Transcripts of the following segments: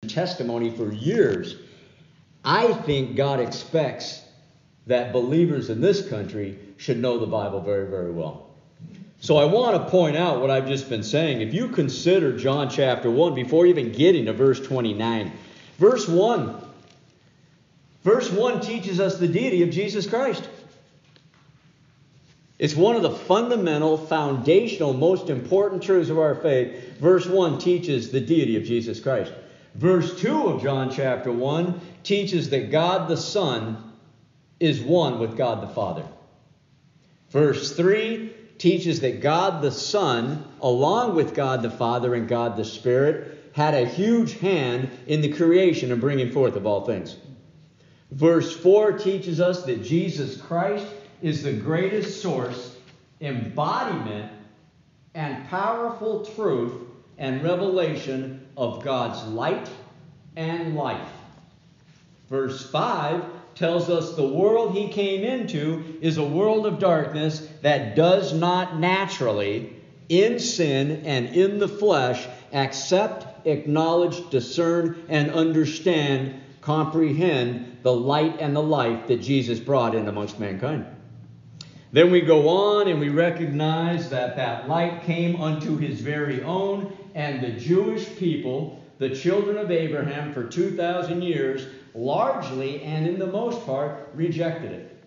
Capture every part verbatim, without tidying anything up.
testimony for years. I think God expects that believers in this country should know the Bible very, very well. So I want to point out what I've just been saying. If you consider John chapter one, before even getting to verse twenty-nine, verse one, verse one teaches us the deity of Jesus Christ. It's one of the fundamental, foundational, most important truths of our faith. Verse one teaches the deity of Jesus Christ. Verse two of John chapter one teaches that God the Son is one with God the Father. Verse three teaches that God the Son, along with God the Father and God the Spirit, had a huge hand in the creation and bringing forth of all things. Verse four teaches us that Jesus Christ is the greatest source, embodiment, and powerful truth and revelation of God's light and life. Verse five tells us the world he came into is a world of darkness that does not naturally, in sin and in the flesh, accept, acknowledge, discern, and understand, comprehend the light and the life that Jesus brought in amongst mankind. Then we go on and we recognize that that light came unto his very own, and the Jewish people, the children of Abraham, for two thousand years, largely and in the most part, rejected it.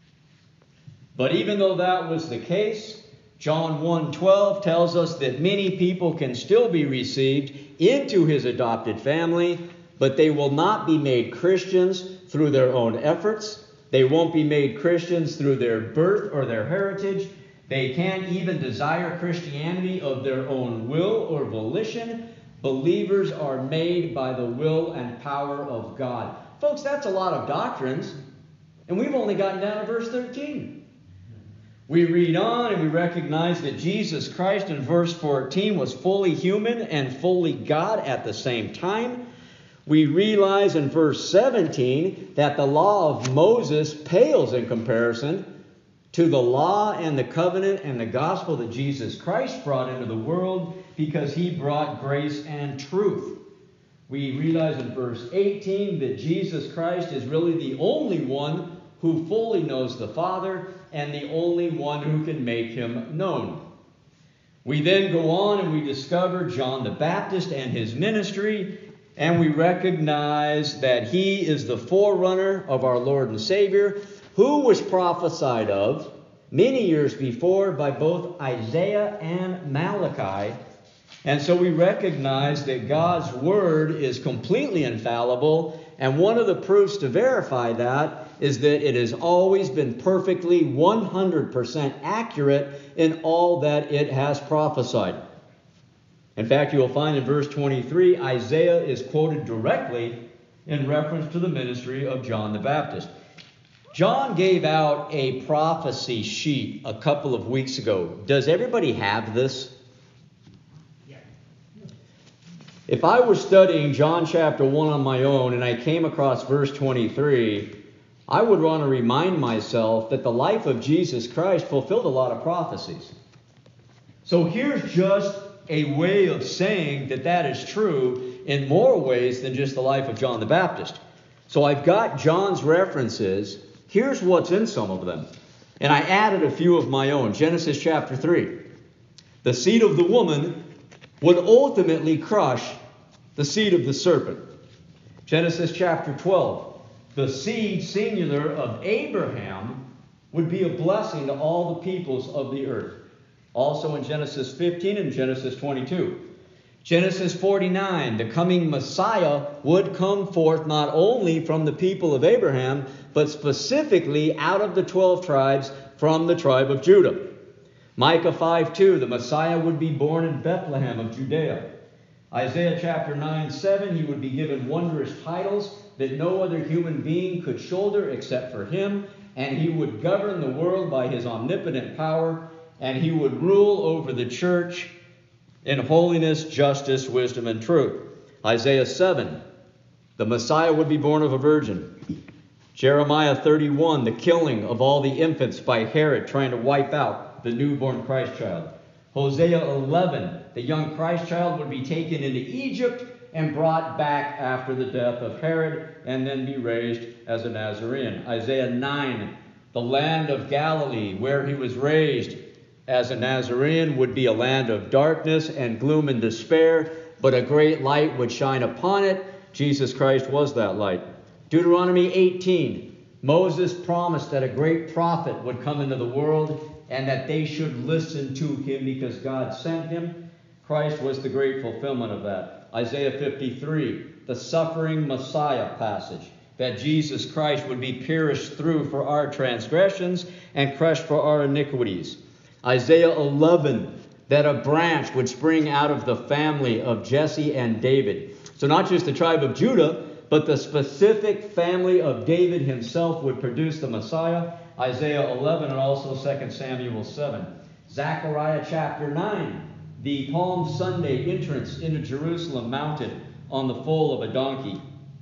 But even though that was the case, John one twelve tells us that many people can still be received into his adopted family, but they will not be made Christians through their own efforts. They won't be made Christians through their birth or their heritage. They can't even desire Christianity of their own will or volition. Believers are made by the will and power of God. Folks, that's a lot of doctrines, and we've only gotten down to verse thirteen. We read on and we recognize that Jesus Christ in verse fourteen was fully human and fully God at the same time. We realize in verse seventeen that the law of Moses pales in comparison to the law and the covenant and the gospel that Jesus Christ brought into the world, because he brought grace and truth. We realize in verse eighteen that Jesus Christ is really the only one who fully knows the Father and the only one who can make him known. We then go on and we discover John the Baptist and his ministry, and we recognize that he is the forerunner of our Lord and Savior, who was prophesied of many years before by both Isaiah and Malachi. And so we recognize that God's word is completely infallible, and one of the proofs to verify that is that it has always been perfectly one hundred percent accurate in all that it has prophesied. In fact, you will find in verse twenty-three, Isaiah is quoted directly in reference to the ministry of John the Baptist. John gave out a prophecy sheet a couple of weeks ago. Does everybody have this? Yeah. If I were studying John chapter one on my own and I came across verse twenty-three, I would want to remind myself that the life of Jesus Christ fulfilled a lot of prophecies. So here's just a way of saying that that is true in more ways than just the life of John the Baptist. So I've got John's references. Here's what's in some of them. And I added a few of my own. Genesis chapter three. The seed of the woman would ultimately crush the seed of the serpent. Genesis chapter twelve. The seed, singular, of Abraham would be a blessing to all the peoples of the earth. Also in Genesis fifteen and Genesis twenty-two. Genesis forty-nine, the coming Messiah would come forth not only from the people of Abraham, but specifically out of the twelve tribes from the tribe of Judah. Micah five two, the Messiah would be born in Bethlehem of Judea. Isaiah chapter nine seven, he would be given wondrous titles that no other human being could shoulder except for him, and he would govern the world by his omnipotent power, and he would rule over the church in holiness, justice, wisdom, and truth. Isaiah seven, the Messiah would be born of a virgin. Jeremiah thirty-one, the killing of all the infants by Herod trying to wipe out the newborn Christ child. Hosea eleven, the young Christ child would be taken into Egypt and brought back after the death of Herod, and then be raised as a Nazarene. Isaiah nine, the land of Galilee, where he was raised as a Nazarene, would be a land of darkness and gloom and despair, but a great light would shine upon it. Jesus Christ was that light. Deuteronomy eighteen, Moses promised that a great prophet would come into the world and that they should listen to him because God sent him. Christ was the great fulfillment of that. Isaiah fifty-three, the suffering Messiah passage, that Jesus Christ would be pierced through for our transgressions and crushed for our iniquities. Isaiah eleven, that a branch would spring out of the family of Jesse and David. So not just the tribe of Judah, but the specific family of David himself would produce the Messiah. Isaiah eleven and also Second Samuel seven. Zechariah chapter nine, the Palm Sunday entrance into Jerusalem mounted on the foal of a donkey.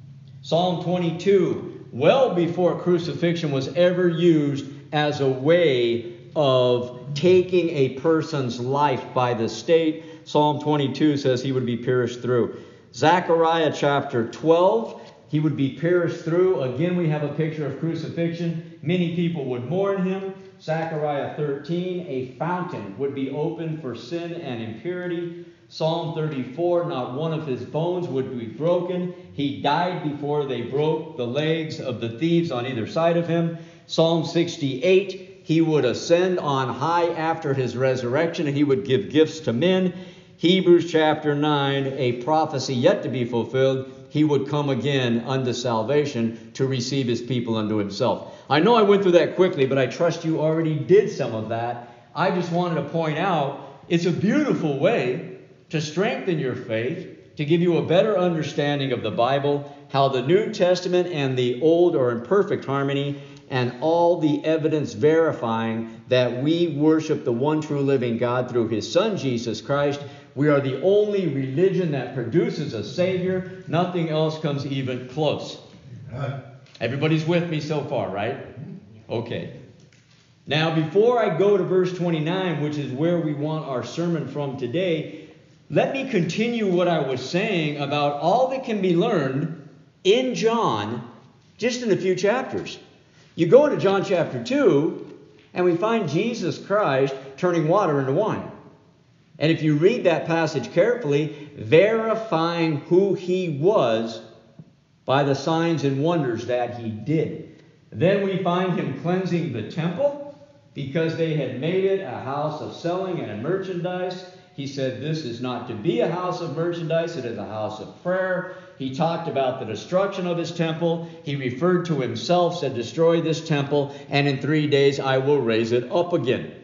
Psalm twenty-two, well before crucifixion was ever used as a way of taking a person's life by the state, Psalm twenty-two says he would be pierced through. Zechariah chapter twelve, he would be pierced through. Again, we have a picture of crucifixion. Many people would mourn him. Zechariah thirteen, a fountain would be opened for sin and impurity. Psalm thirty-four, not one of his bones would be broken. He died before they broke the legs of the thieves on either side of him. Psalm sixty-eight, he would ascend on high after his resurrection, and he would give gifts to men. Hebrews chapter nine, a prophecy yet to be fulfilled. He would come again unto salvation to receive his people unto himself. I know I went through that quickly, but I trust you already did some of that. I just wanted to point out it's a beautiful way to strengthen your faith, to give you a better understanding of the Bible, how the New Testament and the Old are in perfect harmony, and all the evidence verifying that we worship the one true living God through his Son, Jesus Christ. We are the only religion that produces a Savior. Nothing else comes even close. Everybody's with me so far, right? Okay. Now, before I go to verse twenty-nine, which is where we want our sermon from today, let me continue what I was saying about all that can be learned in John just in a few chapters. You go into John chapter two, and we find Jesus Christ turning water into wine. And if you read that passage carefully, verifying who he was by the signs and wonders that he did. Then we find him cleansing the temple because they had made it a house of selling and a merchandise. He said this is not to be a house of merchandise, it is a house of prayer. He talked about the destruction of his temple. He referred to himself, said, destroy this temple, and in three days I will raise it up again.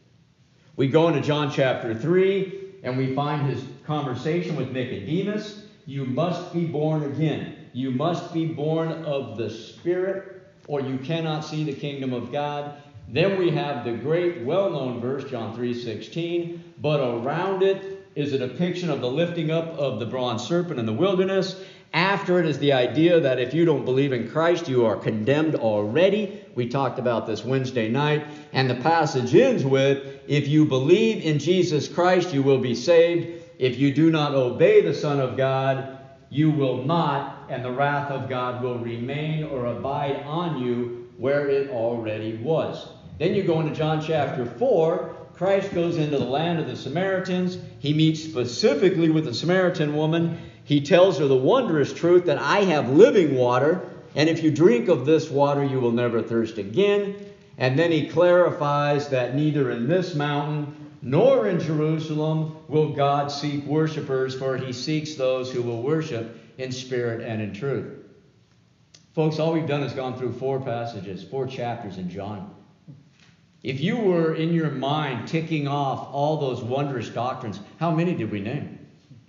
We go into John chapter three, and we find his conversation with Nicodemus. You must be born again. You must be born of the Spirit, or you cannot see the kingdom of God. Then we have the great well-known verse, John three sixteen, but around it is a depiction of the lifting up of the bronze serpent in the wilderness. After it is the idea that if you don't believe in Christ, you are condemned already. We talked about this Wednesday night. And the passage ends with, if you believe in Jesus Christ, you will be saved. If you do not obey the Son of God, you will not, and the wrath of God will remain or abide on you where it already was. Then you go into John chapter four. Christ goes into the land of the Samaritans. He meets specifically with the Samaritan woman. He tells her the wondrous truth that I have living water, and if you drink of this water, you will never thirst again. And then he clarifies that neither in this mountain nor in Jerusalem will God seek worshipers, for he seeks those who will worship in spirit and in truth. Folks, all we've done is gone through four passages, four chapters in John. If you were in your mind ticking off all those wondrous doctrines, how many did we name?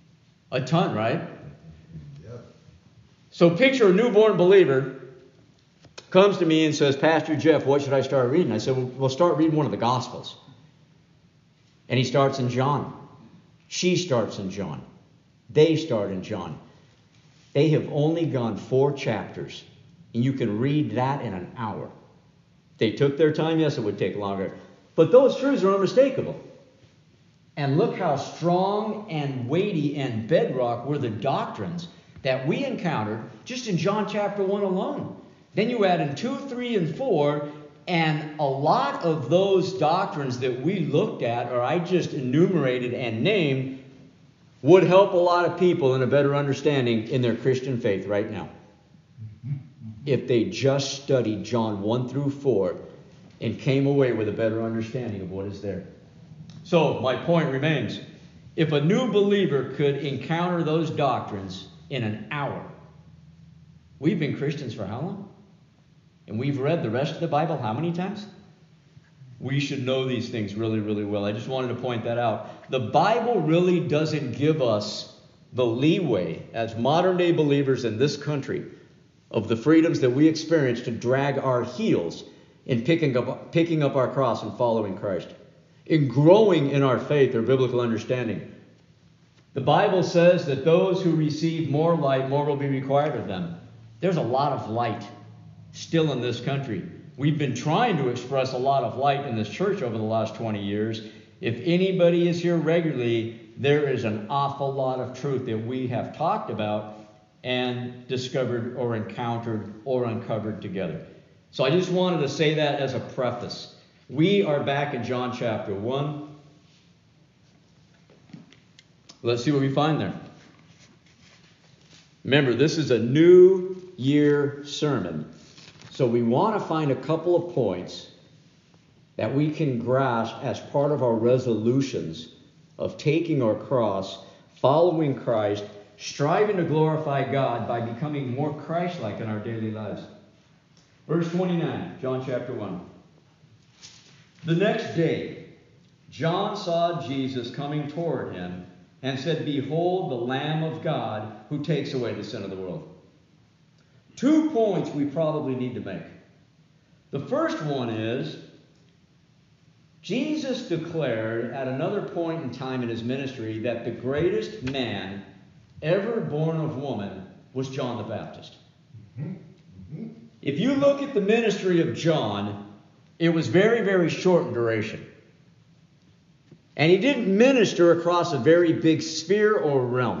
A ton, right? Yep. So picture a newborn believer comes to me and says, Pastor Jeff, what should I start reading? I said, well, we'll start reading one of the Gospels. And he starts in John. She starts in John. They start in John. They have only gone four chapters, and you can read that in an hour. They took their time. Yes, it would take longer. But those truths are unmistakable. And look how strong and weighty and bedrock were the doctrines that we encountered just in John chapter one alone. Then you add in two, three, and four, and a lot of those doctrines that we looked at, or I just enumerated and named, would help a lot of people in a better understanding in their Christian faith right now. If they just studied John one through four and came away with a better understanding of what is there. So, my point remains, if a new believer could encounter those doctrines in an hour, we've been Christians for how long? And we've read the rest of the Bible how many times? We should know these things really, really well. I just wanted to point that out. The Bible really doesn't give us the leeway as modern day believers in this country of the freedoms that we experience to drag our heels in picking up, picking up our cross and following Christ, in growing in our faith or biblical understanding. The Bible says that those who receive more light, more will be required of them. There's a lot of light still in this country. We've been trying to express a lot of light in this church over the last twenty years. If anybody is here regularly, there is an awful lot of truth that we have talked about and discovered or encountered or uncovered together. So I just wanted to say that as a preface. We are back in John chapter one. Let's see what we find there. Remember, this is a New Year sermon. So we want to find a couple of points that we can grasp as part of our resolutions of taking our cross, following Christ, striving to glorify God by becoming more Christ-like in our daily lives. Verse twenty-nine, John chapter one. The next day, John saw Jesus coming toward him and said, "Behold, the Lamb of God who takes away the sin of the world." Two points we probably need to make. The first one is, Jesus declared at another point in time in his ministry that the greatest man ever born of woman was John the Baptist. Mm-hmm. Mm-hmm. If you look at the ministry of John, it was very, very short in duration. And he didn't minister across a very big sphere or realm.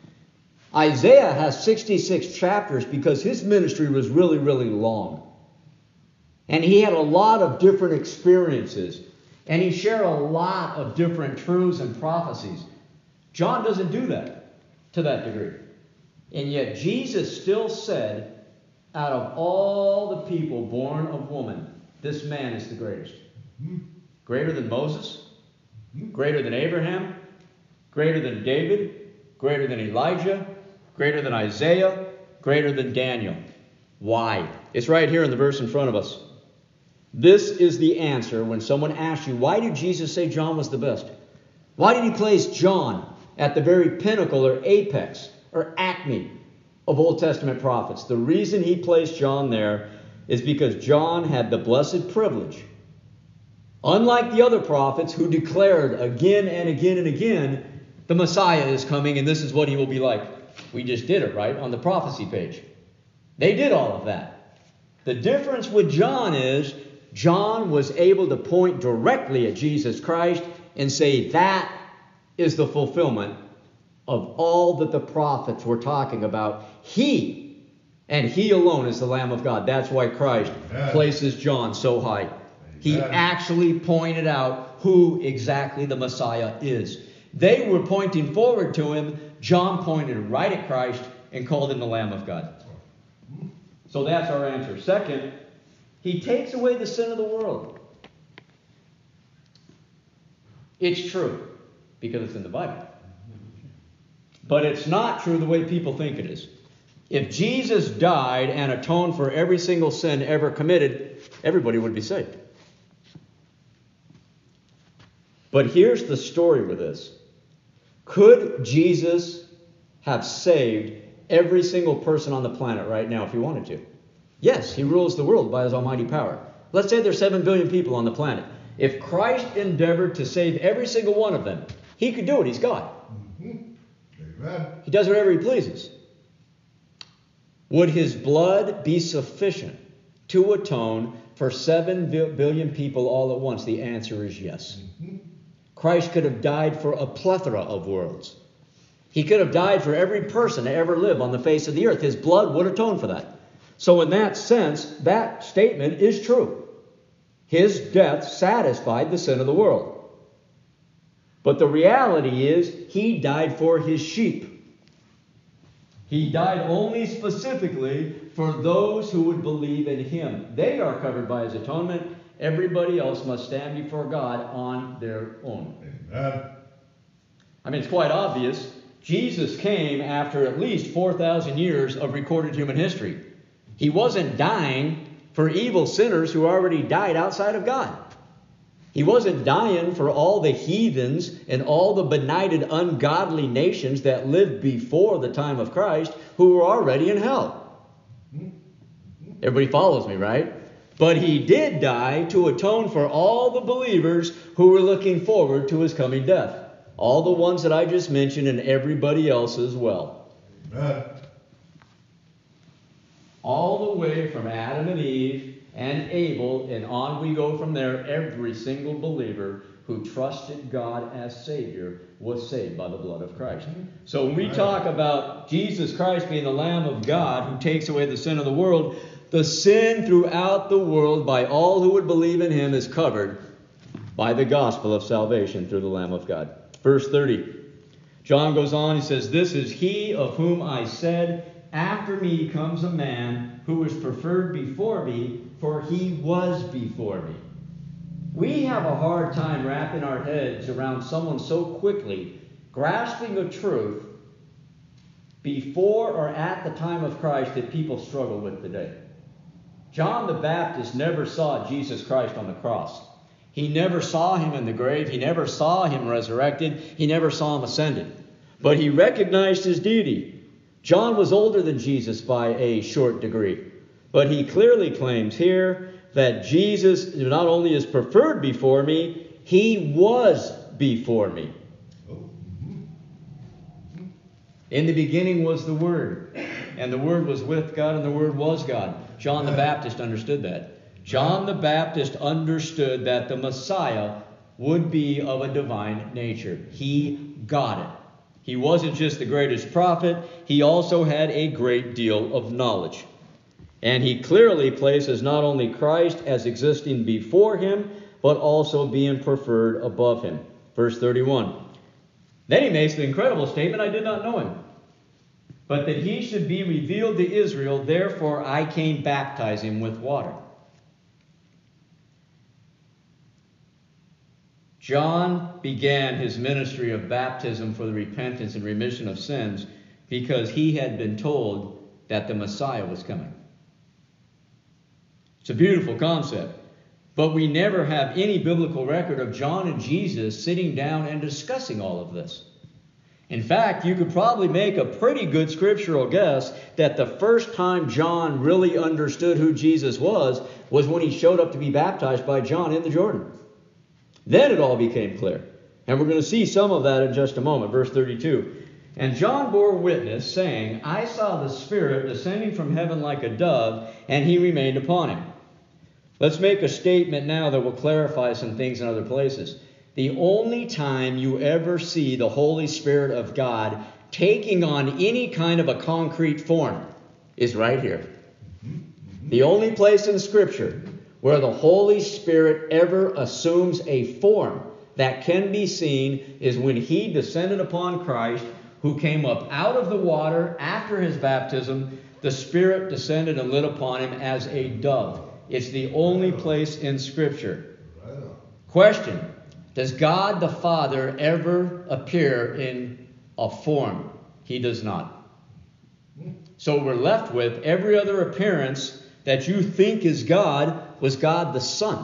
Isaiah has sixty-six chapters because his ministry was really, really long. And he had a lot of different experiences. And he shared a lot of different truths and prophecies. John doesn't do that to that degree. And yet Jesus still said, out of all the people born of woman, this man is the greatest. Greater than Moses, greater than Abraham, greater than David, greater than Elijah, greater than Isaiah, greater than Daniel. Why? It's right here in the verse in front of us. This is the answer when someone asks you, why did Jesus say John was the best? Why did he place John at the very pinnacle or apex or acme of Old Testament prophets? The reason he placed John there is because John had the blessed privilege, unlike the other prophets who declared again and again and again, the Messiah is coming and this is what he will be like. We just did it, right, on the prophecy page. They did all of that. The difference with John is John was able to point directly at Jesus Christ and say that is the fulfillment of all that the prophets were talking about. He, and he alone is the Lamb of God. That's why Christ Amen. Places John so high. Amen. He actually pointed out who exactly the Messiah is. They were pointing forward to him. John pointed right at Christ and called him the Lamb of God. So that's our answer. Second, he takes away the sin of the world. It's true because it's in the Bible. But it's not true the way people think it is. If Jesus died and atoned for every single sin ever committed, everybody would be saved. But here's the story with this. Could Jesus have saved every single person on the planet right now if he wanted to? Yes, he rules the world by his almighty power. Let's say there's seven billion people on the planet. If Christ endeavored to save every single one of them, he could do it. He's God. Mm-hmm. Amen. He does whatever he pleases. Would his blood be sufficient to atone for seven billion people all at once? The answer is yes. Mm-hmm. Christ could have died for a plethora of worlds. He could have died for every person to ever live on the face of the earth. His blood would atone for that. So in that sense, that statement is true. His death satisfied the sin of the world. But the reality is, he died for his sheep. He died only specifically for those who would believe in him. They are covered by his atonement. Everybody else must stand before God on their own. Amen. I mean, it's quite obvious. Jesus came after at least four thousand years of recorded human history. He wasn't dying for evil sinners who already died outside of God. He wasn't dying for all the heathens and all the benighted, ungodly nations that lived before the time of Christ who were already in hell. Everybody follows me, right? But he did die to atone for all the believers who were looking forward to his coming death. All the ones that I just mentioned and everybody else as well. Amen. All the way from Adam and Eve and Abel, and on we go from there. Every single believer who trusted God as Savior was saved by the blood of Christ. So when we talk about Jesus Christ being the Lamb of God who takes away the sin of the world, the sin throughout the world by all who would believe in him is covered by the gospel of salvation through the Lamb of God. Verse thirty. John goes on, he says, "This is he of whom I said, after me comes a man who is preferred before me, for he was before me." We have a hard time wrapping our heads around someone so quickly grasping a truth before or at the time of Christ that people struggle with today. John the Baptist never saw Jesus Christ on the cross. He never saw him in the grave. He never saw him resurrected. He never saw him ascended. But he recognized his deity. John was older than Jesus by a short degree. But he clearly claims here that Jesus not only is preferred before me, he was before me. In the beginning was the Word, and the Word was with God, and the Word was God. John the Baptist understood that. John the Baptist understood that the Messiah would be of a divine nature. He got it. He wasn't just the greatest prophet, he also had a great deal of knowledge. And he clearly places not only Christ as existing before him, but also being preferred above him. Verse thirty-one. Then he makes the incredible statement, "I did not know him, but that he should be revealed to Israel, therefore I came baptizing with water." John began his ministry of baptism for the repentance and remission of sins because he had been told that the Messiah was coming. It's a beautiful concept, but we never have any biblical record of John and Jesus sitting down and discussing all of this. In fact, you could probably make a pretty good scriptural guess that the first time John really understood who Jesus was was when he showed up to be baptized by John in the Jordan. Then it all became clear. And we're going to see some of that in just a moment. Verse thirty-two. "And John bore witness, saying, I saw the Spirit descending from heaven like a dove, and he remained upon him." Let's make a statement now that will clarify some things in other places. The only time you ever see the Holy Spirit of God taking on any kind of a concrete form is right here. The only place in Scripture where the Holy Spirit ever assumes a form that can be seen is when he descended upon Christ, who came up out of the water after his baptism. The Spirit descended and lit upon him as a dove. It's the only place in Scripture. Question: does God the Father ever appear in a form? He does not. So we're left with every other appearance that you think is God was God the Son.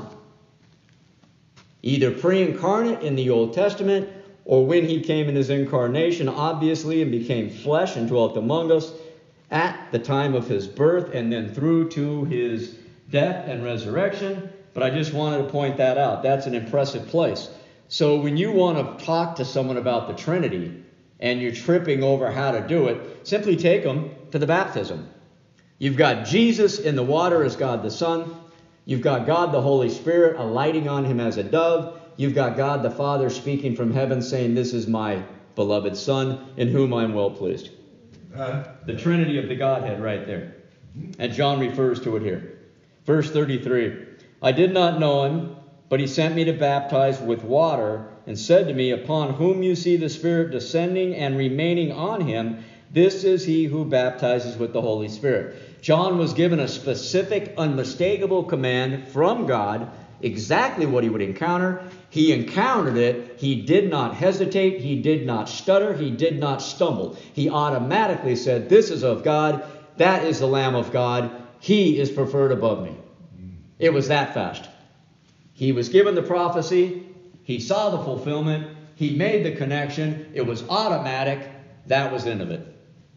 Either pre-incarnate in the Old Testament, or when he came in his incarnation, obviously, and became flesh and dwelt among us at the time of his birth, and then through to his death and resurrection. But I just wanted to point that out. That's an impressive place. So when you want to talk to someone about the Trinity, and you're tripping over how to do it, simply take them to the baptism. You've got Jesus in the water as God the Son. You've got God the Holy Spirit alighting on him as a dove. you've got God the Father speaking from heaven saying, "This is my beloved Son, in whom I'm well pleased." Uh, The Trinity of the Godhead right there. And John refers to it here. Verse thirty-three, "I did not know him, but he sent me to baptize with water, and said to me, Upon whom you see the Spirit descending and remaining on him, this is he who baptizes with the Holy Spirit." John was given a specific, unmistakable command from God, exactly what he would encounter. He encountered it. He did not hesitate. He did not stutter. He did not stumble. He automatically said, "This is of God. That is the Lamb of God. He is preferred above me." It was that fast. He was given the prophecy. He saw the fulfillment. He made the connection. It was automatic. That was the end of it.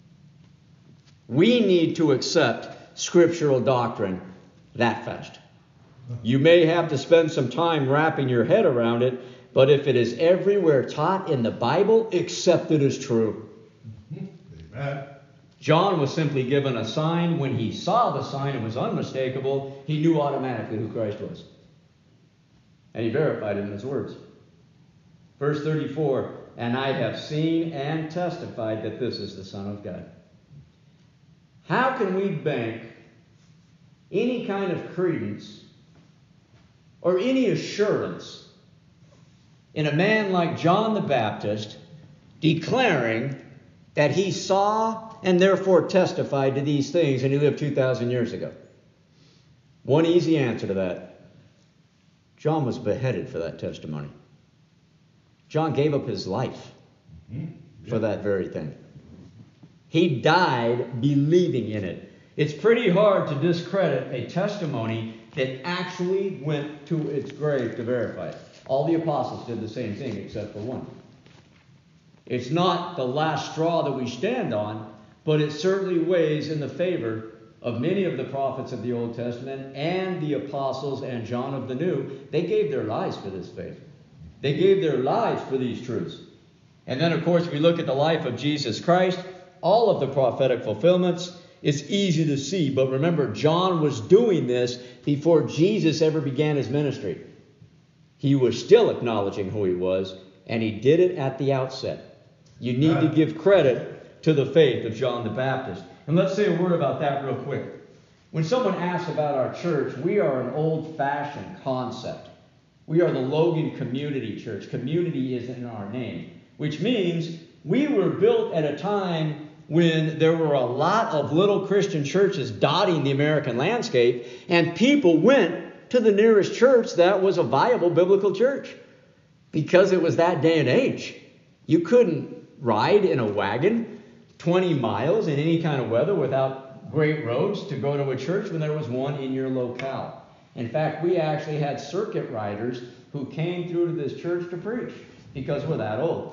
We need to accept scriptural doctrine that fast. You may have to spend some time wrapping your head around it, but if it is everywhere taught in the Bible, accept it as true. Amen. John was simply given a sign. When he saw the sign, it was unmistakable. He knew automatically who Christ was. And he verified it in his words. Verse thirty-four, "And I have seen and testified that this is the Son of God." How can we bank any kind of credence or any assurance in a man like John the Baptist declaring that he saw and therefore testified to these things, and he lived two thousand years ago? One easy answer to that: John was beheaded for that testimony. John gave up his life for that very thing. He died believing in it. It's pretty hard to discredit a testimony that actually went to its grave to verify it. All the apostles did the same thing except for one. It's not the last straw that we stand on, but it certainly weighs in the favor of many of the prophets of the Old Testament and the apostles and John of the New. They gave their lives for this faith. They gave their lives for these truths. And then, of course, we look at the life of Jesus Christ, all of the prophetic fulfillments. It's easy to see, but remember, John was doing this before Jesus ever began his ministry. He was still acknowledging who he was, and he did it at the outset. You need to give credit to the faith of John the Baptist. And let's say a word about that real quick. When someone asks about our church, we are an old-fashioned concept. We are the Logan Community Church. Community is in our name, which means we were built at a time when there were a lot of little Christian churches dotting the American landscape, and people went to the nearest church that was a viable biblical church because it was that day and age. You couldn't ride in a wagon twenty miles in any kind of weather without great roads to go to a church when there was one in your locale. In fact, we actually had circuit riders who came through to this church to preach because we're that old.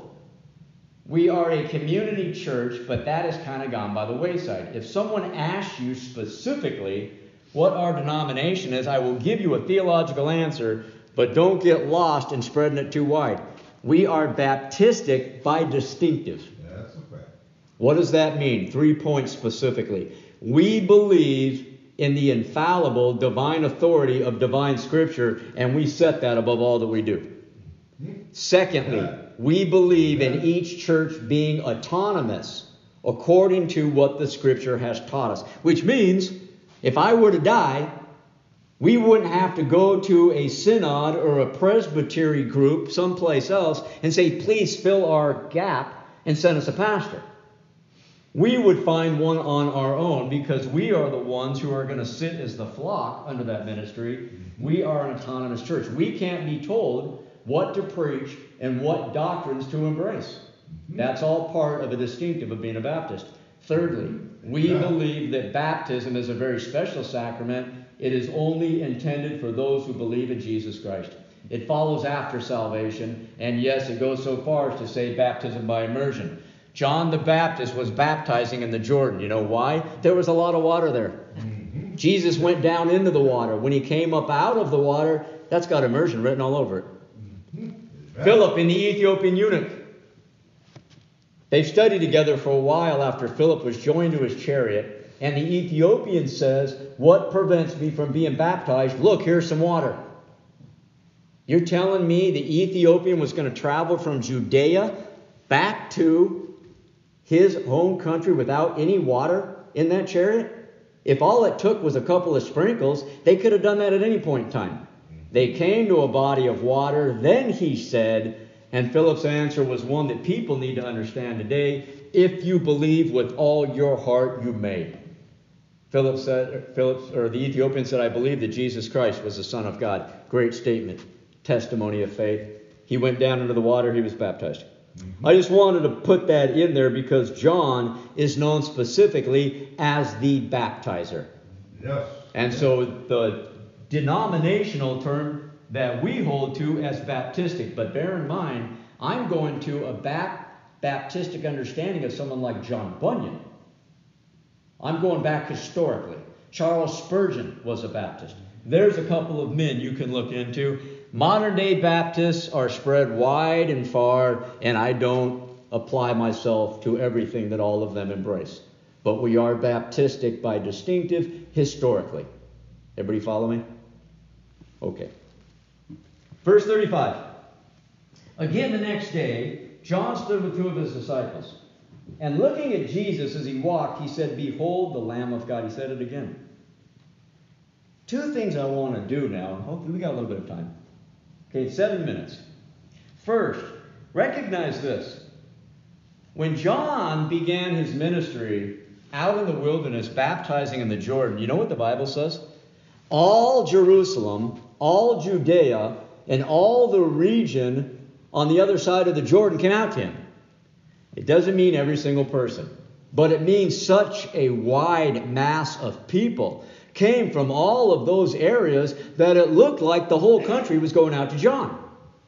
We are a community church, but that has kind of gone by the wayside. If someone asks you specifically what our denomination is, I will give you a theological answer, but don't get lost in spreading it too wide. We are Baptistic by distinctive. Yeah, that's a fact. What does that mean? Three points specifically. We believe in the infallible divine authority of divine Scripture, and we set that above all that we do. Secondly, we believe in each church being autonomous according to what the Scripture has taught us. Which means, if I were to die, we wouldn't have to go to a synod or a presbytery group someplace else and say, please fill our gap and send us a pastor. We would find one on our own because we are the ones who are going to sit as the flock under that ministry. We are an autonomous church. We can't be told what to preach and what doctrines to embrace. That's all part of a distinctive of being a Baptist. Thirdly, we believe that baptism is a very special sacrament. It is only intended for those who believe in Jesus Christ. It follows after salvation, and yes, it goes so far as to say baptism by immersion. John the Baptist was baptizing in the Jordan. You know why? There was a lot of water there. Mm-hmm. Jesus went down into the water. When he came up out of the water, that's got immersion written all over it. Mm-hmm. Philip and the Ethiopian eunuch. They've studied together for a while after Philip was joined to his chariot. And the Ethiopian says, what prevents me from being baptized? Look, here's some water. You're telling me the Ethiopian was going to travel from Judea back to his home country without any water in that chariot? If all it took was a couple of sprinkles, they could have done that at any point in time. They came to a body of water. Then he said, and Philip's answer was one that people need to understand today. If you believe with all your heart, you may. Philip said, Philip, or the Ethiopian said, I believe that Jesus Christ was the Son of God. Great statement. Testimony of faith. He went down into the water. He was baptized. Mm-hmm. I just wanted to put that in there because John is known specifically as the baptizer. Yes. And so the denominational term that we hold to as Baptistic. But bear in mind, I'm going to a bap- Baptistic understanding of someone like John Bunyan. I'm going back historically. Charles Spurgeon was a Baptist. There's a couple of men you can look into. Modern day Baptists are spread wide and far, and I don't apply myself to everything that all of them embrace. But we are Baptistic by distinctive historically. Everybody follow me? Okay. Verse thirty-five. Again the next day, John stood with two of his disciples. And looking at Jesus as he walked, he said, Behold the Lamb of God. He said it again. Two things I want to do now. Hopefully we got a little bit of time. Okay, seven minutes. First, recognize this. When John began his ministry out in the wilderness, baptizing in the Jordan, you know what the Bible says? All Jerusalem, all Judea, and all the region on the other side of the Jordan came out to him. It doesn't mean every single person, but it means such a wide mass of people came from all of those areas that it looked like the whole country was going out to John.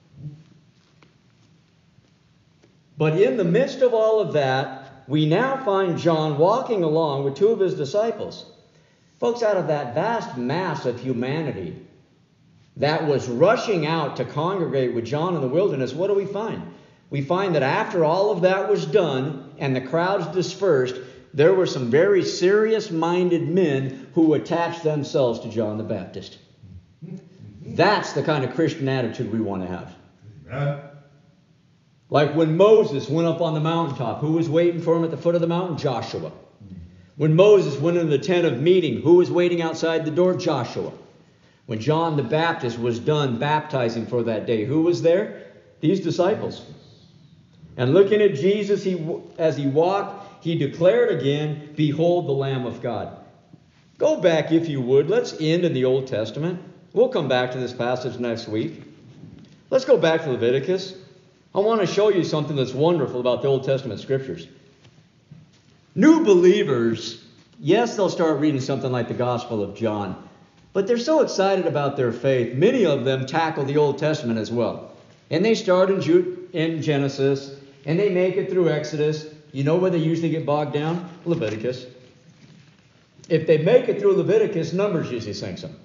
But in the midst of all of that, we now find John walking along with two of his disciples. Folks, out of that vast mass of humanity that was rushing out to congregate with John in the wilderness, what do we find? We find that after all of that was done and the crowds dispersed, there were some very serious-minded men who attached themselves to John the Baptist. That's the kind of Christian attitude we want to have. Amen. Like when Moses went up on the mountaintop, who was waiting for him at the foot of the mountain? Joshua. When Moses went into the tent of meeting, who was waiting outside the door? Joshua. When John the Baptist was done baptizing for that day, who was there? These disciples. And looking at Jesus, he, as he walked, he declared again, Behold the Lamb of God. Go back, if you would. Let's end in the Old Testament. We'll come back to this passage next week. Let's go back to Leviticus. I want to show you something that's wonderful about the Old Testament scriptures. New believers, yes, they'll start reading something like the Gospel of John, but they're so excited about their faith, many of them tackle the Old Testament as well. And they start in, Ju- in Genesis, and they make it through Exodus. You know where they usually get bogged down? Leviticus. If they make it through Leviticus, Numbers usually sinks them.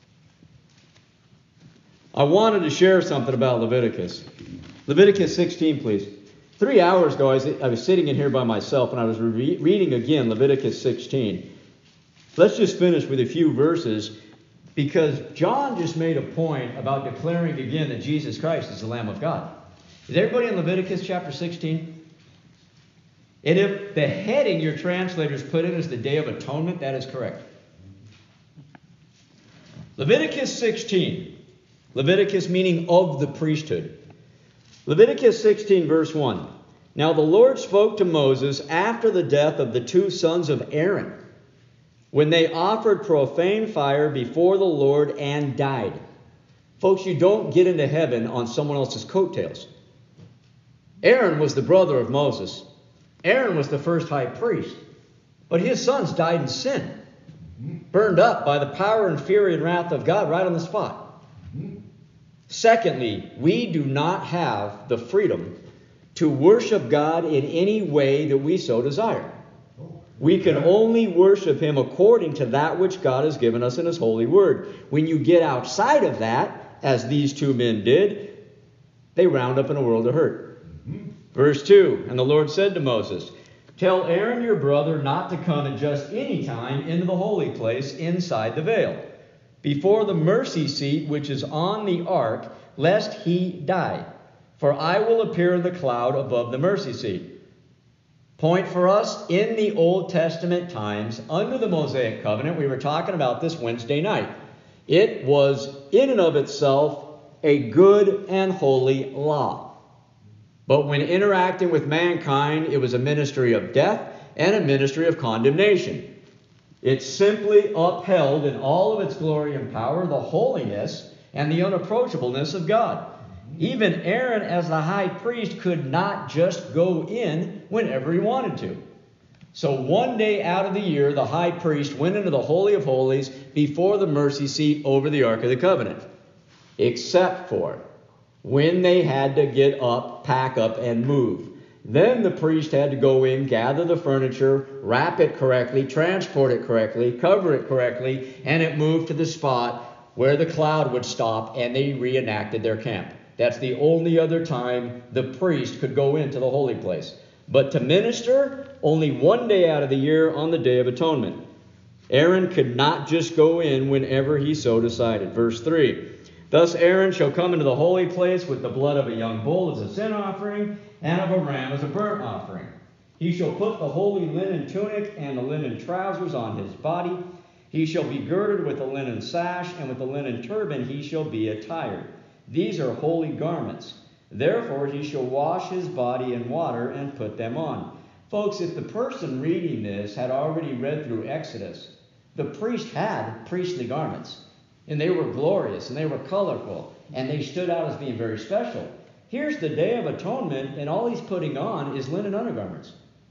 I wanted to share something about Leviticus. Leviticus sixteen, please. Three hours ago, I was, I was sitting in here by myself, and I was re- reading again Leviticus sixteen. Let's just finish with a few verses, because John just made a point about declaring again that Jesus Christ is the Lamb of God. Is everybody in Leviticus chapter sixteen? And if the heading your translators put in is the Day of Atonement, that is correct. Leviticus sixteen. Leviticus meaning of the priesthood. Leviticus sixteen, verse one. Now the Lord spoke to Moses after the death of the two sons of Aaron, when they offered profane fire before the Lord and died. Folks, you don't get into heaven on someone else's coattails. Aaron was the brother of Moses. Aaron was the first high priest. But his sons died in sin, burned up by the power and fury and wrath of God right on the spot. Secondly, we do not have the freedom to worship God in any way that we so desire. We can only worship Him according to that which God has given us in His holy word. When you get outside of that, as these two men did, they round up in a world of hurt. Mm-hmm. Verse two, and the Lord said to Moses, Tell Aaron your brother not to come at just any time into the holy place inside the veil. before the mercy seat which is on the ark, lest he die. For I will appear in the cloud above the mercy seat. Point for us, in the Old Testament times, under the Mosaic covenant, we were talking about this Wednesday night. It was in and of itself a good and holy law. But when interacting with mankind, it was a ministry of death and a ministry of condemnation. It simply upheld in all of its glory and power the holiness and the unapproachableness of God. Even Aaron, as the high priest, could not just go in whenever he wanted to. So one day out of the year, the high priest went into the Holy of Holies before the mercy seat over the Ark of the Covenant. Except for when they had to get up, pack up, and move. Then the priest had to go in, gather the furniture, wrap it correctly, transport it correctly, cover it correctly, and it moved to the spot where the cloud would stop and they reenacted their camp. That's the only other time the priest could go into the holy place. But to minister, only one day out of the year on the Day of Atonement. Aaron could not just go in whenever he so decided. Verse three. Thus Aaron shall come into the holy place with the blood of a young bull as a sin offering, and of a ram as a burnt offering. He shall put the holy linen tunic and the linen trousers on his body. He shall be girded with a linen sash, and with a linen turban he shall be attired. These are holy garments. Therefore he shall wash his body in water and put them on. Folks, if the person reading this had already read through Exodus, the priest had priestly garments. And they were glorious, and they were colorful, and they stood out as being very special. Here's the Day of Atonement, and all he's putting on is linen undergarments.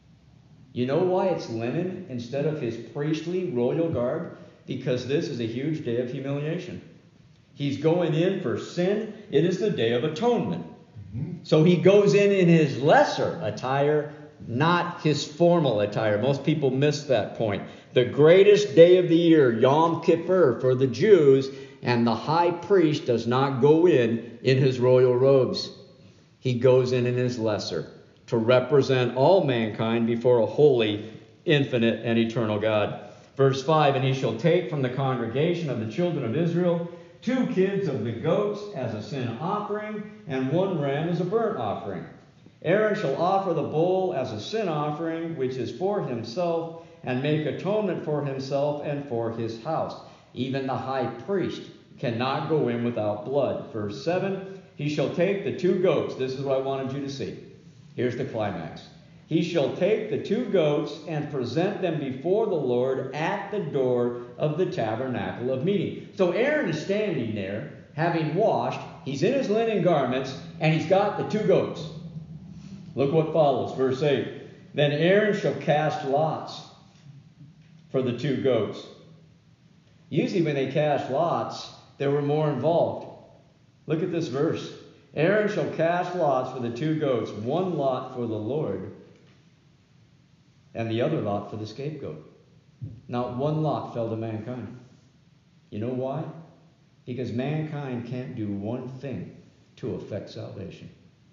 You know why it's linen instead of his priestly royal garb? Because this is a huge day of humiliation. He's going in for sin. It is the Day of Atonement. Mm-hmm. So he goes in in his lesser attire, not his formal attire. Most people miss that point. The greatest day of the year, Yom Kippur, for the Jews, and the high priest does not go in in his royal robes. He goes in in his lesser to represent all mankind before a holy, infinite, and eternal God. Verse five, and he shall take from the congregation of the children of Israel two kids of the goats as a sin offering, and one ram as a burnt offering. Aaron shall offer the bull as a sin offering, which is for himself, and make atonement for himself and for his house. Even the high priest cannot go in without blood. Verse seven, he shall take the two goats. This is what I wanted you to see. Here's the climax. He shall take the two goats and present them before the Lord at the door of the tabernacle of meeting. So Aaron is standing there, having washed. He's in his linen garments, and he's got the two goats. Look what follows. Verse eight. Then Aaron shall cast lots for the two goats. Usually when they cast lots, there were more involved. Look at this verse. Aaron shall cast lots for the two goats, one lot for the Lord, and the other lot for the scapegoat. Not one lot fell to mankind. You know why? Because mankind can't do one thing to affect salvation.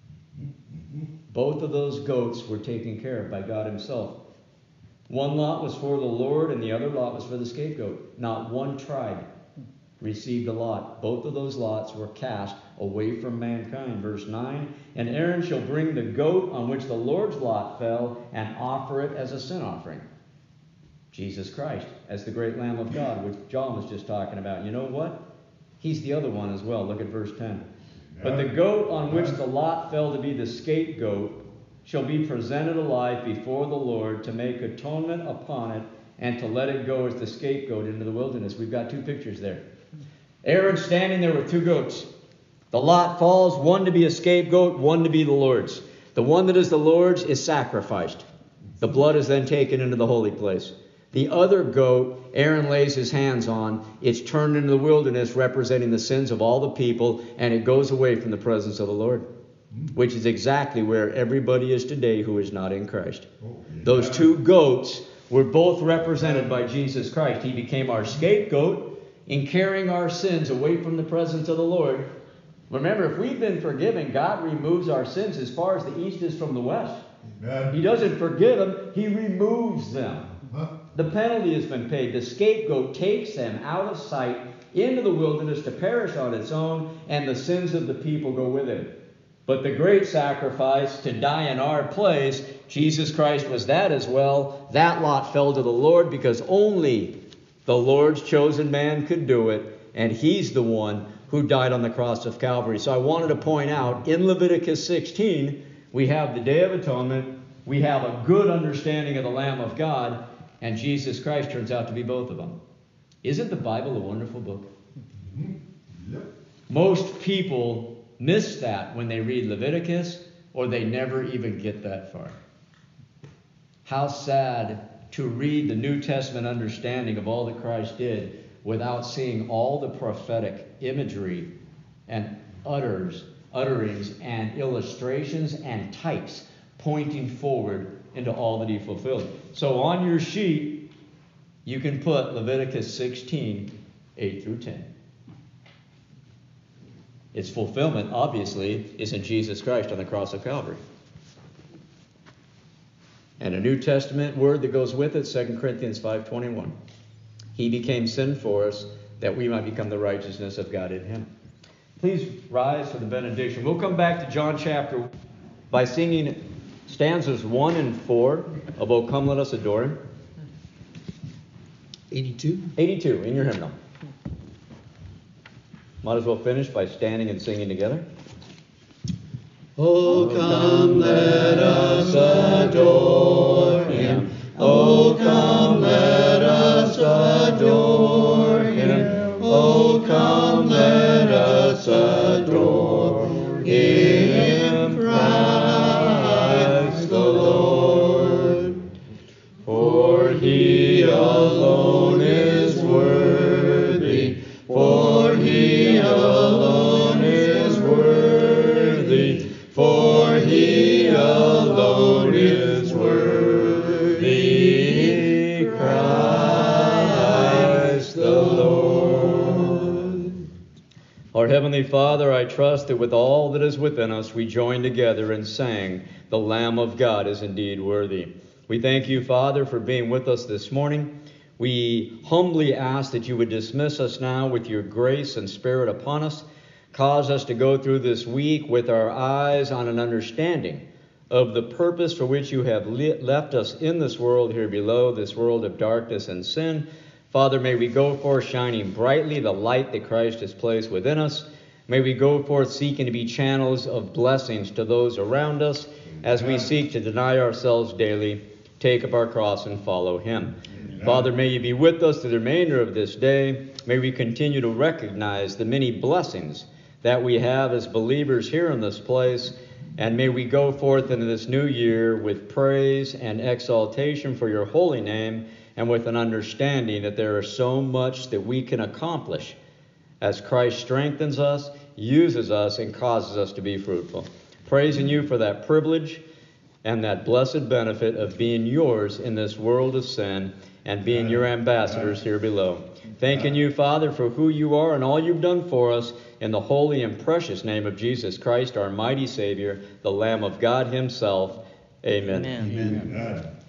Both of those goats were taken care of by God himself. One lot was for the Lord, and the other lot was for the scapegoat. Not one tribe received a lot. Both of those lots were cast away from mankind. Verse nine, and Aaron shall bring the goat on which the Lord's lot fell and offer it as a sin offering. Jesus Christ, as the great Lamb of God, which John was just talking about. You know what? He's the other one as well. Look at verse ten. But the goat on which the lot fell to be the scapegoat shall be presented alive before the Lord to make atonement upon it and to let it go as the scapegoat into the wilderness. We've got two pictures there. Aaron standing there with two goats. The lot falls, one to be a scapegoat, one to be the Lord's. The one that is the Lord's is sacrificed. The blood is then taken into the holy place. The other goat, Aaron lays his hands on. It's turned into the wilderness, representing the sins of all the people, and it goes away from the presence of the Lord, which is exactly where everybody is today who is not in Christ. Those two goats were both represented by Jesus Christ. He became our scapegoat in carrying our sins away from the presence of the Lord. Remember, if we've been forgiven, God removes our sins as far as the east is from the west. Amen. He doesn't forgive them, he removes them. Huh? The penalty has been paid. The scapegoat takes them out of sight into the wilderness to perish on its own, and the sins of the people go with him. But the great sacrifice to die in our place, Jesus Christ was that as well. That lot fell to the Lord because only the Lord's chosen man could do it, and he's the one who died on the cross of Calvary. So I wanted to point out, in Leviticus sixteen, we have the Day of Atonement, we have a good understanding of the Lamb of God, and Jesus Christ turns out to be both of them. Isn't the Bible a wonderful book? Mm-hmm. Yep. Most people miss that when they read Leviticus, or they never even get that far. How sad to read the New Testament understanding of all that Christ did without seeing all the prophetic imagery and utters, utterings and illustrations and types pointing forward into all that he fulfilled. So on your sheet, you can put Leviticus sixteen, eight through ten. Its fulfillment, obviously, is in Jesus Christ on the cross of Calvary. And a New Testament word that goes with it, Second Corinthians five twenty-one. He became sin for us that we might become the righteousness of God in him. Please rise for the benediction. We'll come back to John chapter one by singing stanzas one and four of O Come Let Us Adore Him. eighty-two? eighty-two in your hymnal. Might as well finish by standing and singing together. Oh, come, let us adore him. Oh, come, let us adore him. Oh, come, let us adore him, Christ the Lord. For he alone is worthy, for he alone is worthy, for he alone is worthy, Christ the Lord. Our Heavenly Father, I trust that with all that is within us, we join together and sang, "The Lamb of God is indeed worthy." We thank you, Father, for being with us this morning. We humbly ask that you would dismiss us now with your grace and Spirit upon us. Cause us to go through this week with our eyes on an understanding of the purpose for which you have left us in this world here below, this world of darkness and sin. Father, may we go forth shining brightly the light that Christ has placed within us. May we go forth seeking to be channels of blessings to those around us as we seek to deny ourselves daily, take up our cross, and follow him. Amen. Father, may you be with us through the remainder of this day. May we continue to recognize the many blessings that we have as believers here in this place. And may we go forth into this new year with praise and exaltation for your holy name, and with an understanding that there is so much that we can accomplish as Christ strengthens us, uses us, and causes us to be fruitful. Praising you for that privilege and that blessed benefit of being yours in this world of sin and being your ambassadors here below. Thanking you, Father, for who you are and all you've done for us, in the holy and precious name of Jesus Christ, our mighty Savior, the Lamb of God himself. Amen. Amen. Amen.